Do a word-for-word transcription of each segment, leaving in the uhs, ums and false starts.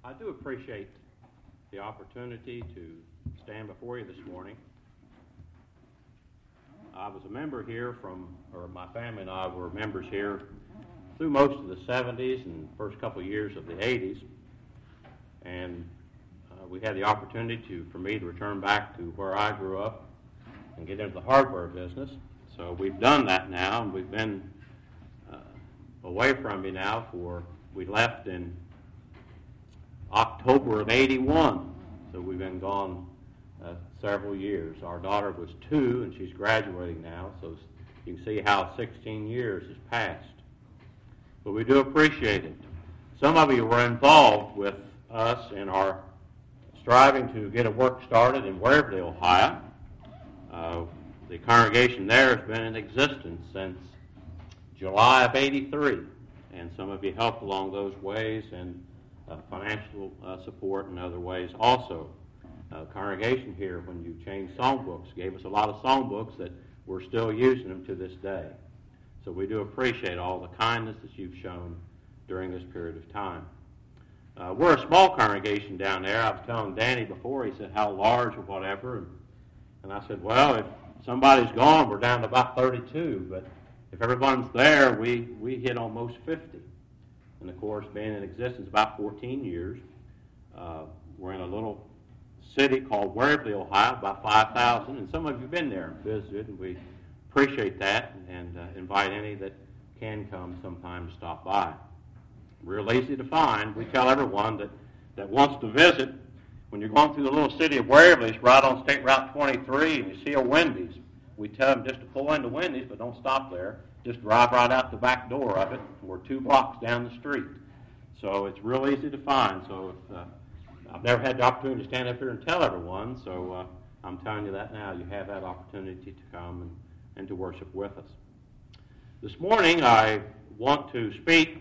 I do appreciate the opportunity to stand before you this morning. I was a member here from, or my family and I were members here through most of the seventies and first couple of years of the eighties. And uh, we had the opportunity to, for me to return back to where I grew up and get into the hardware business. So we've done that now, and we've been uh, away from you now for, we left in October of eighty-one. So we've been gone uh, several years. Our daughter was two, and she's graduating now, so you can see how sixteen years has passed. But we do appreciate it. Some of you were involved with us in our striving to get a work started in Waverly, Ohio. Uh, the congregation there has been in existence since July of eighty-three, and some of you helped along those ways, and uh, financial uh, support in other ways also. Uh, congregation here, when you changed songbooks, gave us a lot of songbooks that we're still using them to this day. So we do appreciate all the kindness that you've shown during this period of time. Uh, we're a small congregation down there. I was telling Danny before, he said, how large or whatever. And, and I said, well, if somebody's gone, we're down to about thirty-two. But if everyone's there, we, we hit almost fifty. And, of course, being in existence about fourteen years, uh, we're in a little city called Waverly, Ohio, about five thousand. And some of you have been there and visited, and we appreciate that, and uh, invite any that can come sometime to stop by. Real easy to find. We tell everyone that, that wants to visit, when you're going through the little city of Waverly, it's right on State Route twenty-three, and you see a Wendy's. We tell them just to pull into Wendy's, but don't stop there. Just drive right out the back door of it. We're two blocks down the street. So it's real easy to find. So if, uh, I've never had the opportunity to stand up here and tell everyone, so uh, I'm telling you that now. You have that opportunity to come and, and to worship with us. This morning I want to speak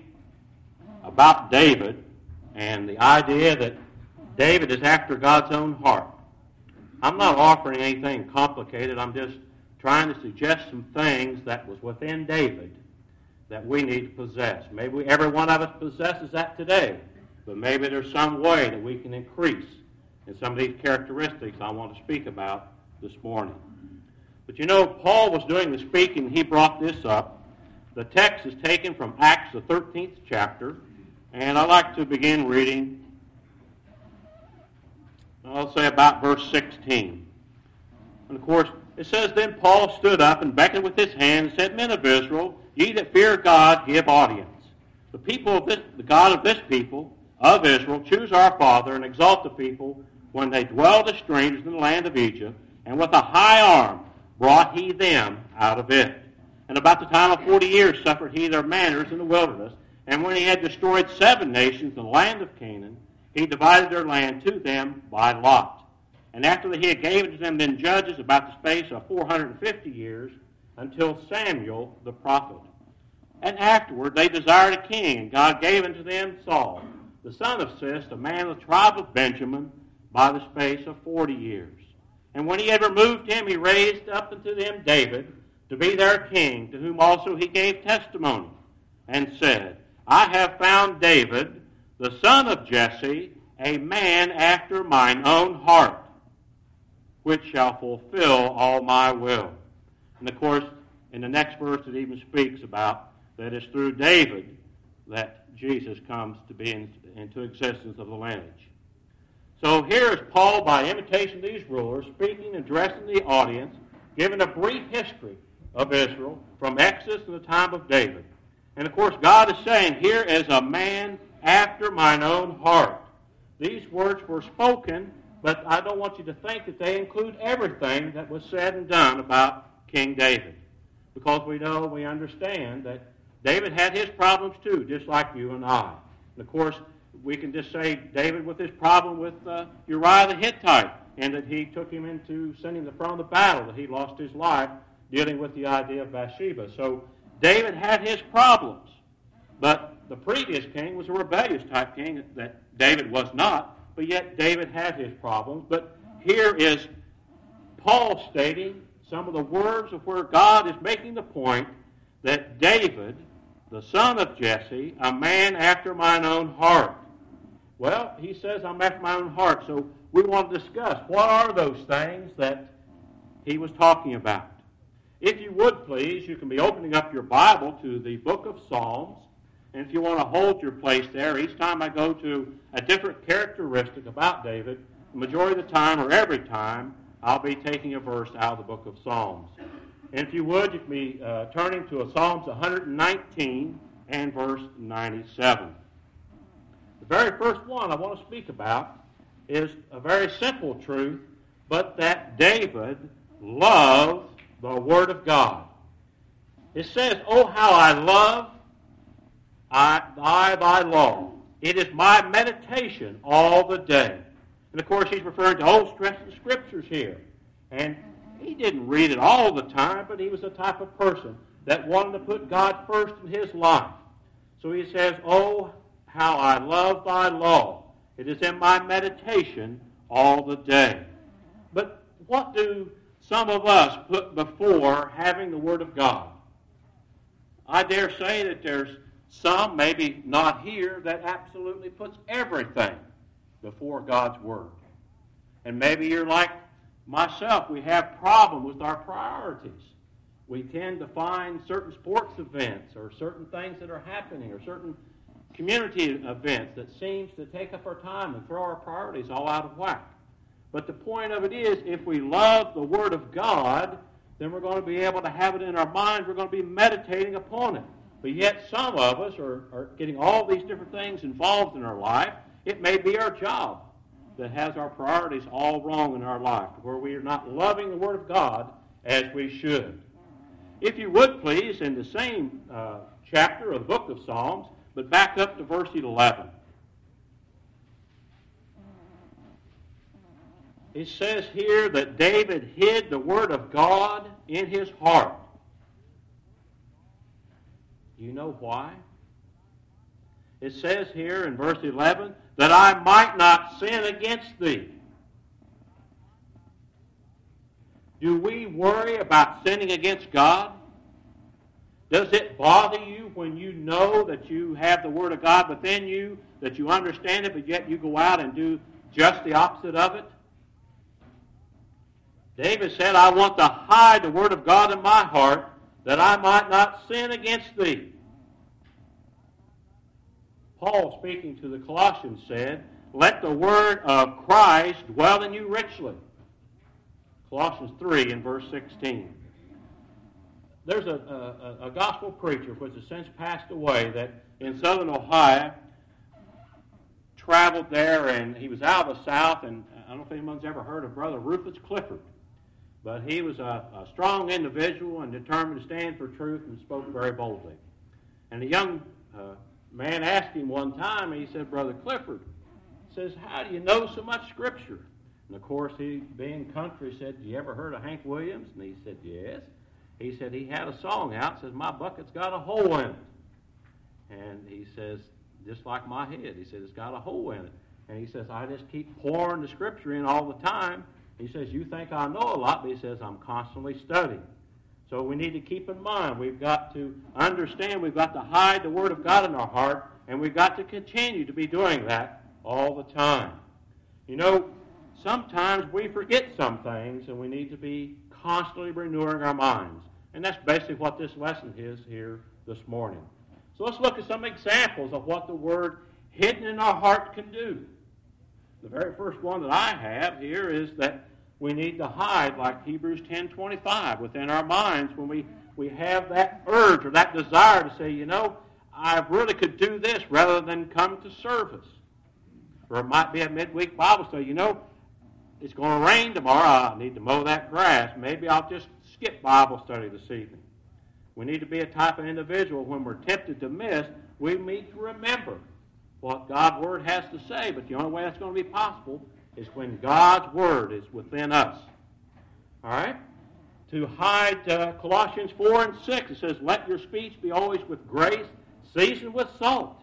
about David and the idea that David is after God's own heart. I'm not offering anything complicated. I'm just trying to suggest some things that was within David that we need to possess. Maybe every one of us possesses that today, but maybe there's some way that we can increase in some of these characteristics I want to speak about this morning. But you know, Paul was doing the speaking. He brought this up. The text is taken from Acts, the thirteenth chapter, and I'd like to begin reading, I'll say about verse sixteen. And of course, it says, Then Paul stood up and beckoned with his hand and said, Men of Israel, ye that fear God, give audience. The people of this, the God of this people, of Israel, choose our father and exalt the people when they dwelled as strangers in the land of Egypt, and with a high arm brought he them out of it. And about the time of forty years suffered he their manners in the wilderness, and when he had destroyed seven nations in the land of Canaan, he divided their land to them by lot. And after that he had given to them then judges about the space of four hundred fifty years, until Samuel the prophet. And afterward they desired a king, and God gave unto them Saul, the son of Cis, a man of the tribe of Benjamin, by the space of forty years. And when he had removed him, he raised up unto them David, to be their king, to whom also he gave testimony, and said, I have found David, the son of Jesse, a man after mine own heart, which shall fulfill all my will. And of course, in the next verse it even speaks about that it's through David that Jesus comes to be in, into existence of the lineage. So here is Paul, by imitation of these rulers, speaking and addressing the audience, giving a brief history of Israel from Exodus to the time of David. And of course, God is saying, here is a man after mine own heart. These words were spoken, but I don't want you to think that they include everything that was said and done about King David. Because we know, we understand that David had his problems too, just like you and I. And of course, we can just say David with his problem with uh, Uriah the Hittite, and that he took him into sending the front of the battle, that he lost his life dealing with the idea of Bathsheba. So David had his problems. But the previous king was a rebellious type king that David was not, but yet David had his problems. But here is Paul stating some of the words of where God is making the point that David, the son of Jesse, a man after mine own heart. Well, he says, I'm after my own heart. So we want to discuss what are those things that he was talking about. If you would, please, you can be opening up your Bible to the book of Psalms. And if you want to hold your place there, each time I go to a different characteristic about David, the majority of the time or every time, I'll be taking a verse out of the book of Psalms. And if you would, you can be uh, turning to Psalms one nineteen and verse ninety-seven. The very first one I want to speak about is a very simple truth, but that David loved the Word of God. It says, "Oh, how I love I, I thy law. It is my meditation all the day." And of course, he's referring to Old Scriptures here. And he didn't read it all the time, but he was the type of person that wanted to put God first in his life. So he says, "Oh, how I love thy law. It is in my meditation all the day." But what do some of us put before having the Word of God? I dare say that there's some, maybe not here, that absolutely puts everything before God's Word. And maybe you're like myself. We have problems with our priorities. We tend to find certain sports events or certain things that are happening or certain community events that seems to take up our time and throw our priorities all out of whack. But the point of it is, if we love the Word of God, then we're going to be able to have it in our minds. We're going to be meditating upon it. But yet some of us are, are getting all these different things involved in our life. It may be our job that has our priorities all wrong in our life, where we are not loving the Word of God as we should. If you would, please, in the same uh, chapter of the book of Psalms, but back up to verse eleven. It says here that David hid the Word of God in his heart. You know why? It says here in verse eleven, that I might not sin against thee. Do we worry about sinning against God? Does it bother you when you know that you have the Word of God within you, that you understand it, but yet you go out and do just the opposite of it? David said, I want to hide the Word of God in my heart, that I might not sin against thee. Paul, speaking to the Colossians, said, let the word of Christ dwell in you richly. Colossians three and verse sixteen. There's a, a, a gospel preacher which has since passed away that in southern Ohio traveled there, and he was out of the South, and I don't know if anyone's ever heard of Brother Rufus Clifford, but he was a, a strong individual and determined to stand for truth and spoke very boldly. And a young uh, man asked him one time, and he said, Brother Clifford, says, how do you know so much Scripture? And of course, he, being country, said, you ever heard of Hank Williams? And he said, yes. He said he had a song out, says, my bucket's got a hole in it. And he says, just like my head, he said, it's got a hole in it. And he says, I just keep pouring the Scripture in all the time. He says, you think I know a lot, but he says, I'm constantly studying. So we need to keep in mind, we've got to understand, we've got to hide the Word of God in our heart, and we've got to continue to be doing that all the time. You know, sometimes we forget some things, and we need to be constantly renewing our minds. And that's basically what this lesson is here this morning. So let's look at some examples of what the Word hidden in our heart can do. The very first one that I have here is that we need to hide, like Hebrews ten twenty-five, within our minds when we, we have that urge or that desire to say, you know, I really could do this rather than come to service. Or it might be a midweek Bible study. You know, it's going to rain tomorrow. I need to mow that grass. Maybe I'll just skip Bible study this evening. We need to be a type of individual when we're tempted to miss, we need to remember what God's Word has to say. But the only way that's going to be possible is when God's Word is within us. All right? To hide uh, Colossians four and six, it says, let your speech be always with grace, seasoned with salt.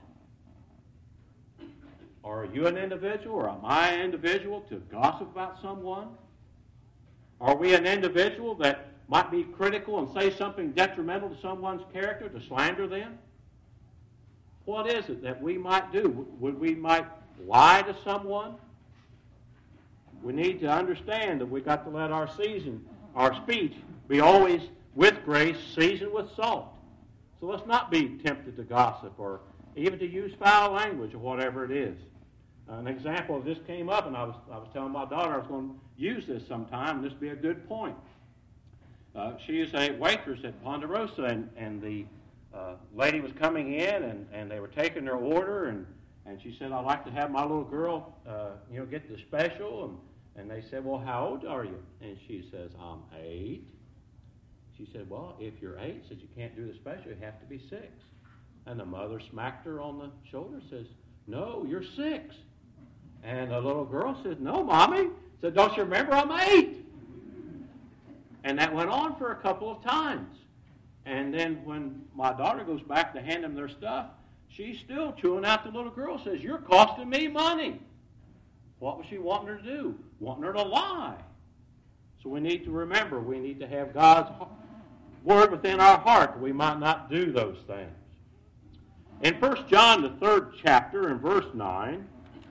Are you an individual, or am I an individual to gossip about someone? Are we an individual that might be critical and say something detrimental to someone's character, to slander them? What is it that we might do? Would we might lie to someone, we need to understand that we've got to let our season, our speech be always with grace, seasoned with salt. So let's not be tempted to gossip or even to use foul language or whatever it is. Uh, an example of this came up, and I was I was telling my daughter I was going to use this sometime, and this would be a good point. Uh, she is a waitress at Ponderosa, and, and the uh, lady was coming in, and, and they were taking their order, and, and she said, I'd like to have my little girl, uh, you know, get the special, and, and they said, well, how old are you? And she says, I'm eight. She said, well, if you're eight, says you can't do the special, you have to be six. And the mother smacked her on the shoulder and says, no, you're six. And the little girl says, no, Mommy. Said, don't you remember I'm eight? And that went on for a couple of times. And then when my daughter goes back to hand them their stuff, she's still chewing out the little girl, says, you're costing me money. What was she wanting her to do? Wanting her to lie. So we need to remember, we need to have God's word within our heart. We might not do those things. In First John, the third chapter, in verse nine,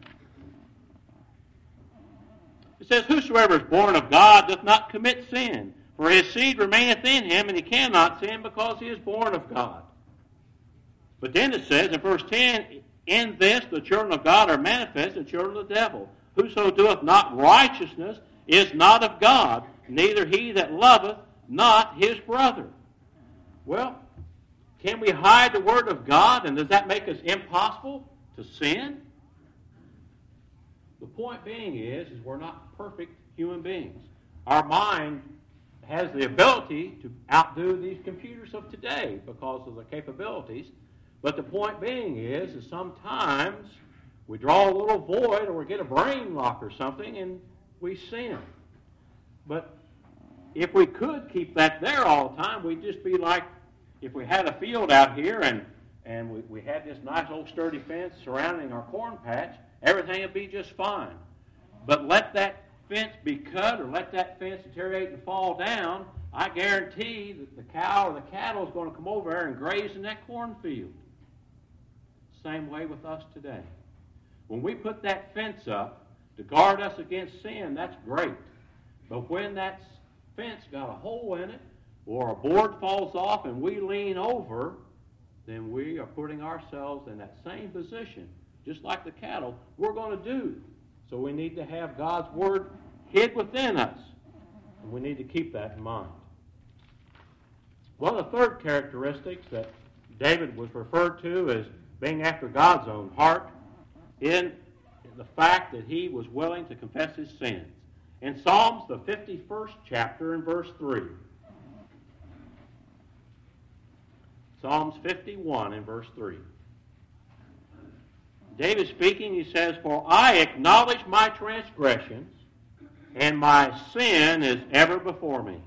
it says, whosoever is born of God doth not commit sin, for his seed remaineth in him, and he cannot sin because he is born of God. But then it says in verse ten, in this the children of God are manifest, the children of the devil. Whoso doeth not righteousness is not of God, neither he that loveth not his brother. Well, can we hide the word of God, and does that make us impossible to sin? The point being is, is we're not perfect human beings. Our mind has the ability to outdo these computers of today because of the capabilities. But the point being is, is sometimes we draw a little void or we get a brain lock or something and we sin. But if we could keep that there all the time, we'd just be like if we had a field out here and, and we, we had this nice old sturdy fence surrounding our corn patch, everything would be just fine. But let that fence be cut or let that fence deteriorate and fall down, I guarantee that the cow or the cattle is going to come over there and graze in that cornfield. Same way with us today. When we put that fence up to guard us against sin, that's great. But when that fence got a hole in it or a board falls off and we lean over, then we are putting ourselves in that same position, just like the cattle, we're going to do. So we need to have God's word hid within us. And we need to keep that in mind. One of the third characteristics that David was referred to as being after God's own heart in the fact that he was willing to confess his sins. In Psalms, the fifty-first chapter, in verse three. Psalms fifty-one, in verse three. David speaking, he says, for I acknowledge my transgressions, and my sin is ever before me.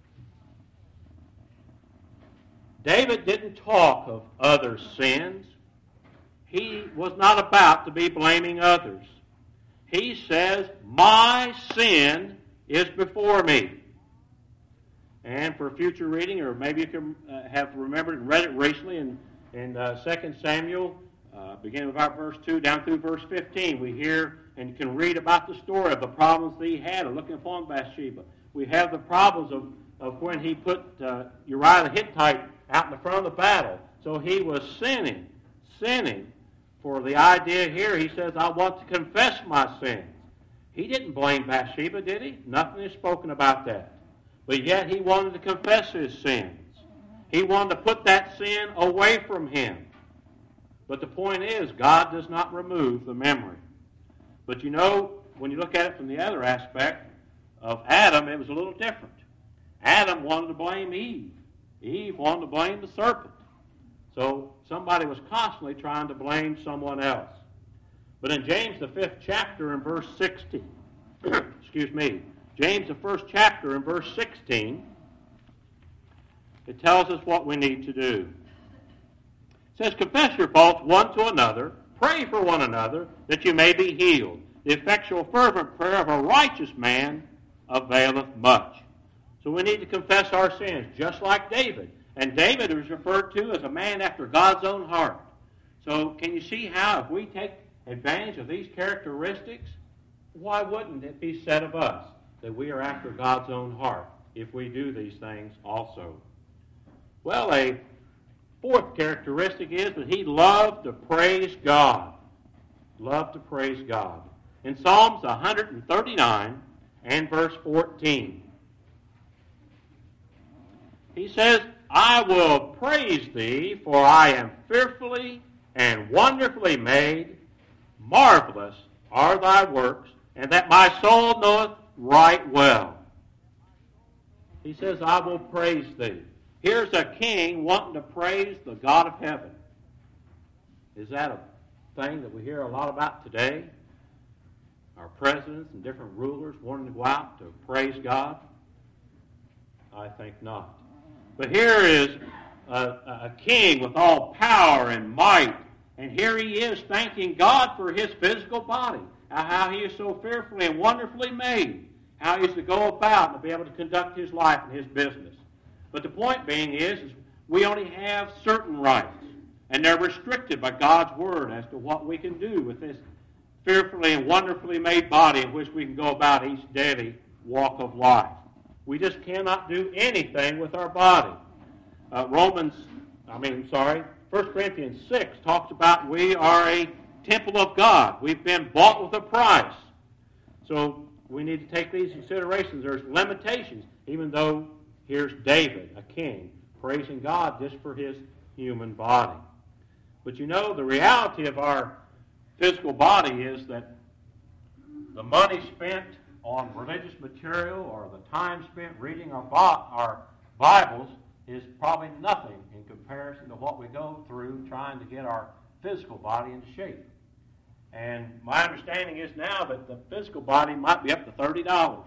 David didn't talk of others' sins. He was not about to be blaming others. He says, my sin is before me. And for future reading, or maybe you can uh, have remembered and read it recently in, in uh, Second Samuel, uh, beginning with about verse two down through verse fifteen, we hear and can read about the story of the problems that he had of looking upon Bathsheba. We have the problems of, of when he put uh, Uriah the Hittite out in the front of the battle. So he was sinning, sinning. For the idea here, he says, I want to confess my sins. He didn't blame Bathsheba, did he? Nothing is spoken about that. But yet he wanted to confess his sins. He wanted to put that sin away from him. But the point is, God does not remove the memory. But you know, when you look at it from the other aspect of Adam, it was a little different. Adam wanted to blame Eve. Eve wanted to blame the serpent. So somebody was constantly trying to blame someone else. But in James, the fifth chapter, in verse sixteen, excuse me, James, the first chapter, in verse sixteen, it tells us what we need to do. It says, confess your faults one to another, pray for one another, that you may be healed. The effectual fervent prayer of a righteous man availeth much. So we need to confess our sins, just like David. And David was referred to as a man after God's own heart. So can you see how if we take advantage of these characteristics, why wouldn't it be said of us that we are after God's own heart if we do these things also? Well, a fourth characteristic is that he loved to praise God. Loved to praise God. In Psalms one thirty-nine and verse fourteen, he says, I will praise thee, for I am fearfully and wonderfully made. Marvelous are thy works, and that my soul knoweth right well. He says, I will praise thee. Here's a king wanting to praise the God of heaven. Is that a thing that we hear a lot about today? Our presidents and different rulers wanting to go out to praise God? I think not. But here is a, a king with all power and might, and here he is thanking God for his physical body, how he is so fearfully and wonderfully made, how he is to go about and be able to conduct his life and his business. But the point being is, is we only have certain rights, and they're restricted by God's word as to what we can do with this fearfully and wonderfully made body in which we can go about each daily walk of life. We just cannot do anything with our body. Uh, Romans, I mean, sorry, First Corinthians six talks about we are a temple of God. We've been bought with a price. So we need to take these considerations. There's limitations, even though here's David, a king, praising God just for his human body. But you know, the reality of our physical body is that the money spent on religious material or the time spent reading our, our Bibles is probably nothing in comparison to what we go through trying to get our physical body into shape. And my understanding is now that the physical body might be up to thirty dollars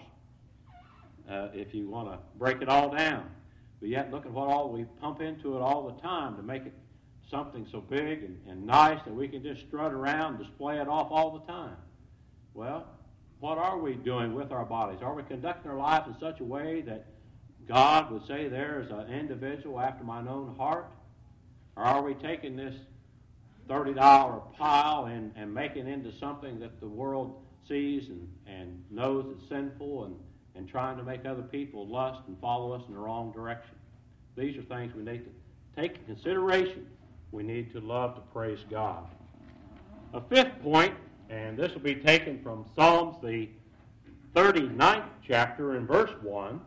uh, if you want to break it all down. But yet look at what all we pump into it all the time to make it something so big and, and nice that we can just strut around and display it off all the time. Well, what are we doing with our bodies? Are we conducting our lives in such a way that God would say there is an individual after mine own heart? Or are we taking this thirty dollar pile and, and making it into something that the world sees and, and knows is sinful and, and trying to make other people lust and follow us in the wrong direction? These are things we need to take into consideration. We need to love to praise God. A fifth point, and this will be taken from Psalms, the thirty-ninth chapter in verse one.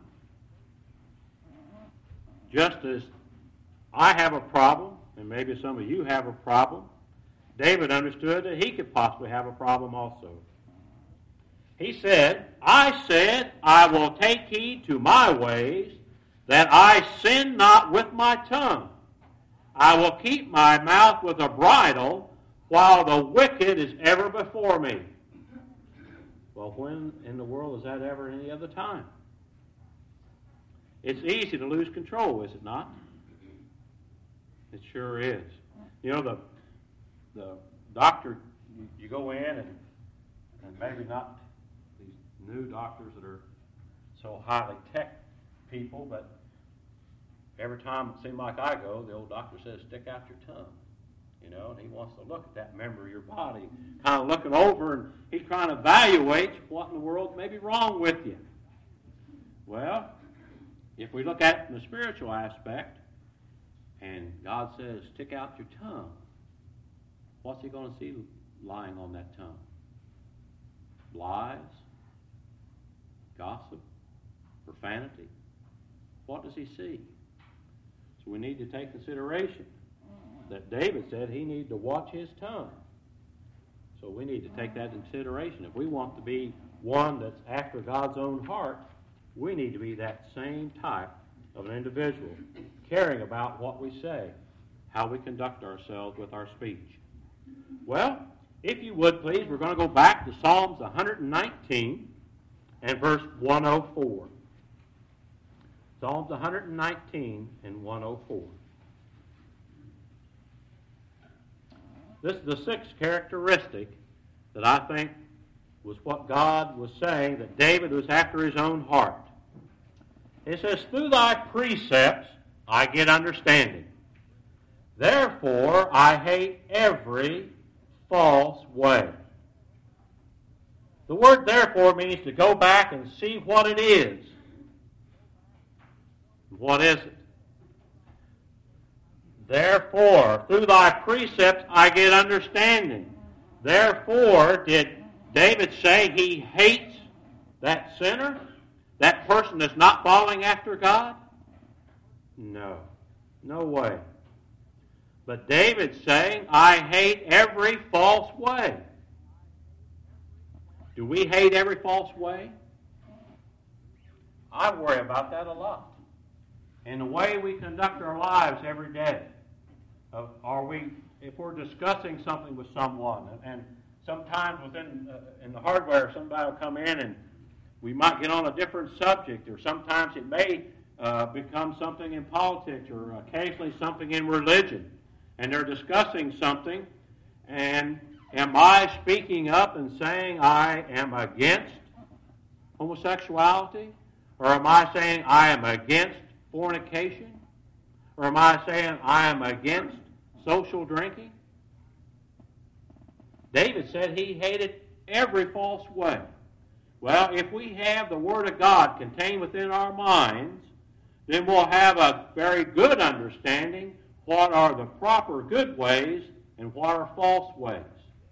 Just as I have a problem, and maybe some of you have a problem, David understood that he could possibly have a problem also. He said, I said, I will take heed to my ways, that I sin not with my tongue. I will keep my mouth with a bridle, while the wicked is ever before me. Well, when in the world is that ever any other time? It's easy to lose control, is it not? It sure is. You know, the the doctor, you go in and, and maybe not these new doctors that are so highly tech people, but every time it seems like I go, the old doctor says, stick out your tongue. You know, and he wants to look at that member of your body, kind of looking over, and he's trying to evaluate what in the world may be wrong with you. Well, if we look at it from the spiritual aspect, and God says, stick out your tongue, what's he going to see lying on that tongue? Lies? Gossip? Profanity? What does he see? So we need to take consideration that David said he needed to watch his tongue. So we need to take that into consideration. If we want to be one that's after God's own heart, we need to be that same type of an individual, caring about what we say, how we conduct ourselves with our speech. Well, if you would please, we're going to go back to Psalms one nineteen and verse one oh four. Psalms one nineteen and one oh four. This is the sixth characteristic that I think was what God was saying, that David was after his own heart. It says, through thy precepts I get understanding. Therefore I hate every false way. The word therefore means to go back and see what it is. What is it? Therefore, through thy precepts I get understanding. Therefore, did David say he hates that sinner? That person that's not following after God? No. No way. But David's saying, I hate every false way. Do we hate every false way? I worry about that a lot. In the way we conduct our lives every day. Uh, are we, if we're discussing something with someone, and, and sometimes within uh, in the hardware, somebody will come in and we might get on a different subject, or sometimes it may uh, become something in politics, or occasionally something in religion, and they're discussing something, and am I speaking up and saying I am against homosexuality? Or am I saying I am against fornication? Or am I saying I am against social drinking? David said he hated every false way. Well, if we have the Word of God contained within our minds, then we'll have a very good understanding what are the proper good ways and what are false ways.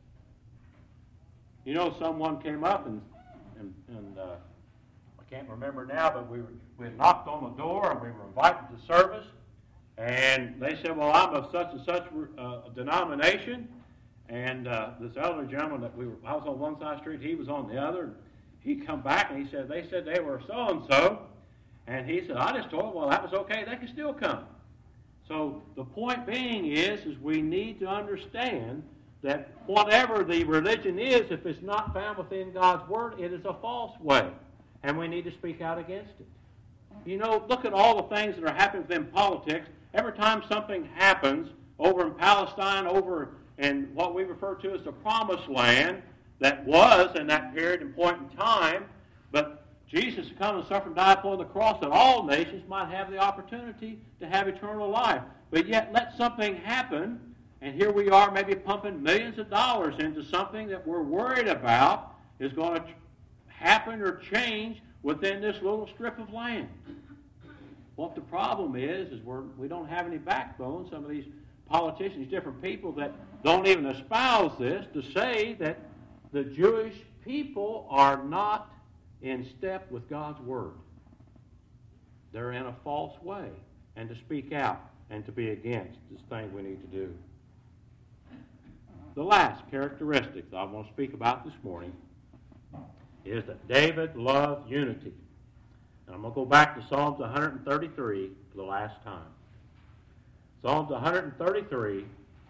You know, someone came up and, and, and uh, I can't remember now, but we, were, we had knocked on the door and we were invited to service. And they said, well, I'm of such and such uh, denomination. And uh, this elder gentleman that we were, I was on one side of the street, he was on the other. And he come back and he said, they said they were so-and-so. And he said, I just told them, well, that was okay. They can still come. So the point being is, is we need to understand that whatever the religion is, if it's not found within God's Word, it is a false way. And we need to speak out against it. You know, look at all the things that are happening within politics. Every time something happens over in Palestine, over in what we refer to as the Promised Land, that was in that period and point in time, but Jesus come and suffer and die upon the cross that all nations might have the opportunity to have eternal life. But yet let something happen, and here we are maybe pumping millions of dollars into something that we're worried about is going to happen or change within this little strip of land. What the problem is, is we're, we don't have any backbone. Some of these politicians, different people that don't even espouse this, to say that the Jewish people are not in step with God's Word. They're in a false way. And to speak out and to be against is the thing we need to do. The last characteristic that I want to speak about this morning is that David loved unity. And I'm going to go back to Psalms one thirty-three for the last time. Psalms one thirty-three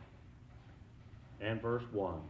and verse one.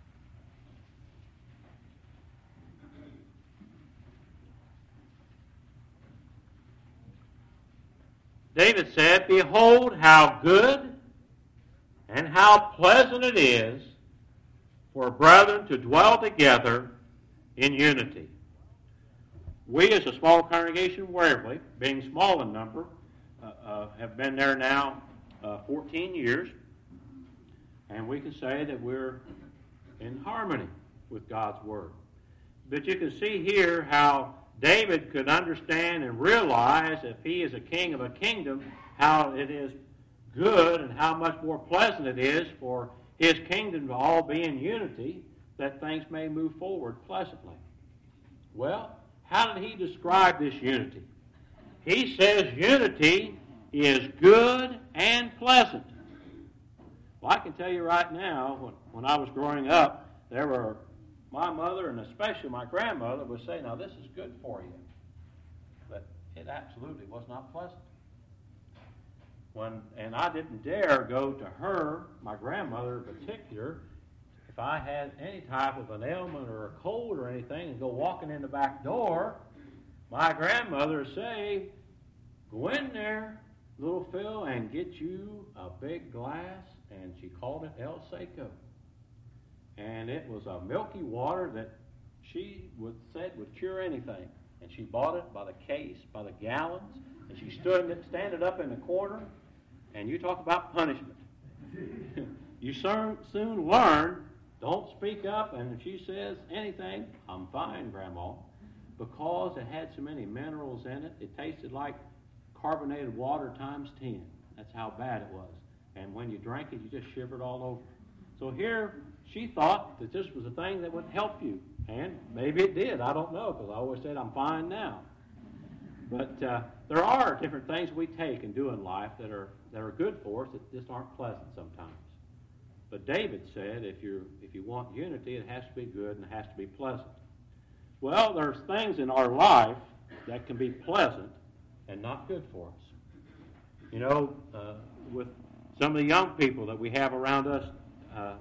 David said, behold how good and how pleasant it is for brethren to dwell together in unity. We as a small congregation, Waverly, being small in number, uh, uh, have been there now uh, fourteen years, and we can say that we're in harmony with God's Word. But you can see here how David could understand and realize, if he is a king of a kingdom, how it is good and how much more pleasant it is for his kingdom to all be in unity, that things may move forward pleasantly. Well, how did he describe this unity? He says unity is good and pleasant. Well, I can tell you right now, when, when I was growing up, there were, my mother and especially my grandmother would say, now this is good for you. But it absolutely was not pleasant. When, and I didn't dare go to her, my grandmother in particular, if I had any type of an ailment or a cold or anything, and go walking in the back door, my grandmother would say, go in there, little Phil, and get you a big glass, and she called it El Seco. And it was a milky water that she would said would cure anything. And she bought it by the case, by the gallons, and she stood it, stand it up in the corner, and you talk about punishment. You soon, soon learn Don't speak up, and if she says anything, I'm fine, Grandma. Because it had so many minerals in it, it tasted like carbonated water times ten. That's how bad it was. And when you drank it, you just shivered all over. So here, she thought that this was a thing that would help you. And maybe it did. I don't know, because I always said, I'm fine now. But uh, there are different things we take and do in life that are that are good for us that just aren't pleasant sometimes. But David said, if you if you want unity, it has to be good and it has to be pleasant. Well, there's things in our life that can be pleasant and not good for us. You know, uh, with some of the young people that we have around us uh,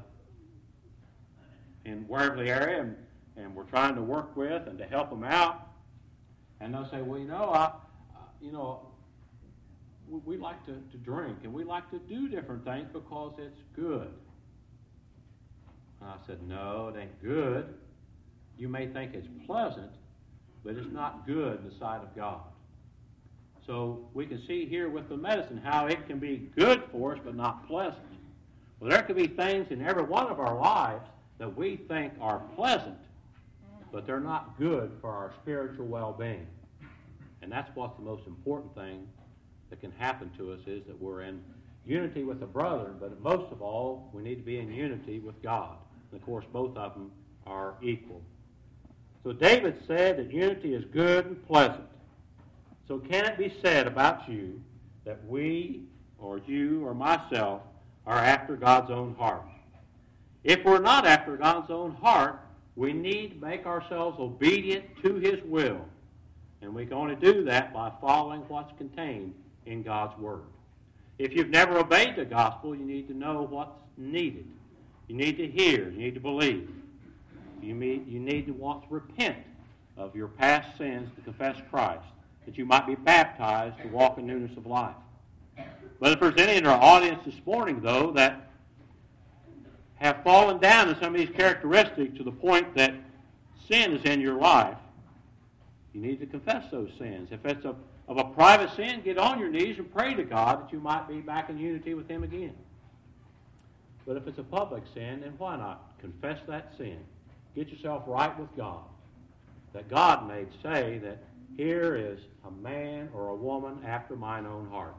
in Waverly area, and, and we're trying to work with and to help them out, and they'll say, well, you know, I, uh, you know, we, we like to, to drink and we like to do different things because it's good. And I said, no, it ain't good. You may think it's pleasant, but it's not good in the sight of God. So we can see here with the medicine how it can be good for us, but not pleasant. Well, there could be things in every one of our lives that we think are pleasant, but they're not good for our spiritual well-being. And that's what's the most important thing that can happen to us, is that we're in unity with the brethren, but most of all, we need to be in unity with God. And of course, both of them are equal. So David said that unity is good and pleasant. So can it be said about you that we, or you, or myself, are after God's own heart? If we're not after God's own heart, we need to make ourselves obedient to His will. And we can only do that by following what's contained in God's Word. If you've never obeyed the gospel, you need to know what's needed. You need to hear. You need to believe. You need, you need to want to repent of your past sins, to confess Christ, that you might be baptized to walk in newness of life. But if there's any in our audience this morning, though, that have fallen down in some of these characteristics to the point that sin is in your life, you need to confess those sins. If it's a, of a private sin, get on your knees and pray to God that you might be back in unity with Him again. But if it's a public sin, then why not confess that sin? Get yourself right with God. That God may say that here is a man or a woman after mine own heart.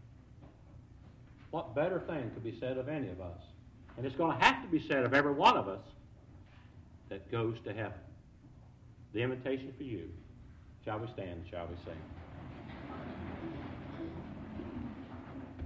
What better thing could be said of any of us? And it's going to have to be said of every one of us that goes to heaven. The invitation for you. Shall we stand? Shall we sing?